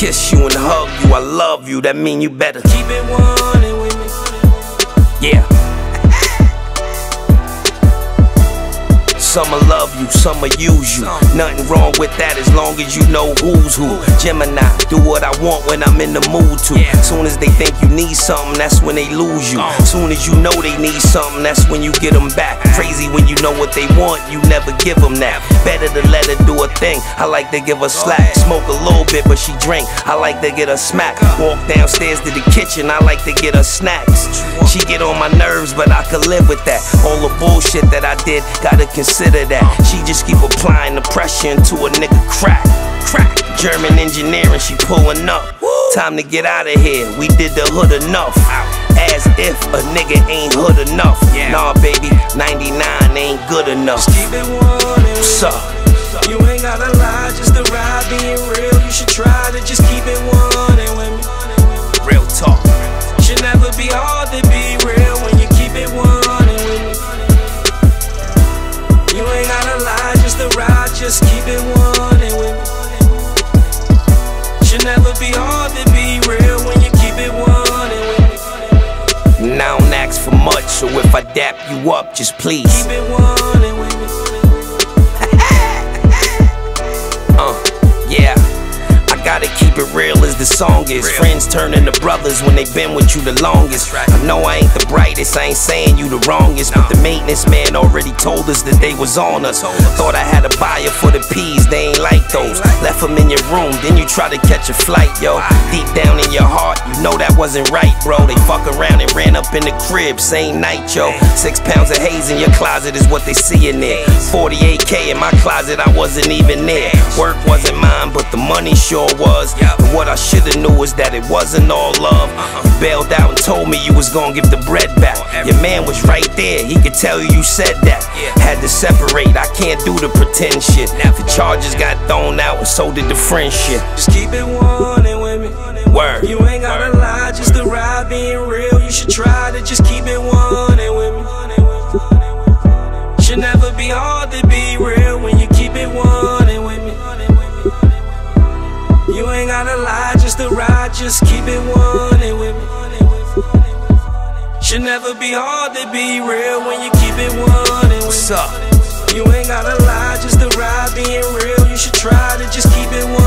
kiss you and hug you, I love you, that mean you better keep it 100 with me. Yeah. Some'll love you, some'll use you. Nothing wrong with that as long as you know who's who. Gemini, do what I want when I'm in the mood to. Soon as they think you need something, that's when they lose you. Soon as you know they need something, that's when you get them back. Crazy when you know what they want, you never give them that. Better to let her do a thing, I like to give her slack. Smoke a little bit but she drink, I like to get her smack. Walk downstairs to the kitchen, I like to get her snacks. She get on my nerves but I could live with that. All the bullshit that I did, gotta consider that. She just keep applying the pressure until a nigga crack. German engineering, she pulling up. Time to get out of here, we did the hood enough. As if a nigga ain't hood enough. Nah baby, 99 ain't good enough. Just keep it 100. What's up? You ain't gotta lie, just to ride being real. You should try to just keep it 100 with me. Real talk. Should never be hard to be real when you keep it 100 with me. You ain't gotta lie, just to ride, just keep it 100 with me. Should never be hard to be real when you keep it 100 with me. And I don't ask for much, so if I dap you up, just please keep it 100 with me. Yeah. Gotta keep it real as the song is. Friends turn into brothers when they been with you the longest. I know I ain't the brightest, I ain't saying you the wrongest, but the maintenance man already told us that they was on us. Thought I had a buyer for the peas, they ain't like those. Left them in your room, then you try to catch a flight, yo. Deep down in your heart, you know that wasn't right, bro. They fuck around and ran up in the crib same night, yo. 6 pounds of haze in your closet is what they see in there. 48K in my closet, I wasn't even there. Work wasn't mine, but the money sure was. And what I should've knew was that it wasn't all love. You bailed out and told me you was gonna give the bread back. Your man was right there, he could tell you said that. Had to separate, I can't do the pretend shit. The charges got thrown out and so did the friendship. Just keep it 100 with me. Word. You ain't gotta lie, just to ride being real. You should try to just keep it 100 with me. Should never be hard to be real when you keep it 100 with me. You ain't gotta lie, just to ride, just keep it 100 with me. Should never be hard to be real when you keep it 100 with me. What's up? You ain't gotta lie, just to ride being real. You should try to just keep it 100.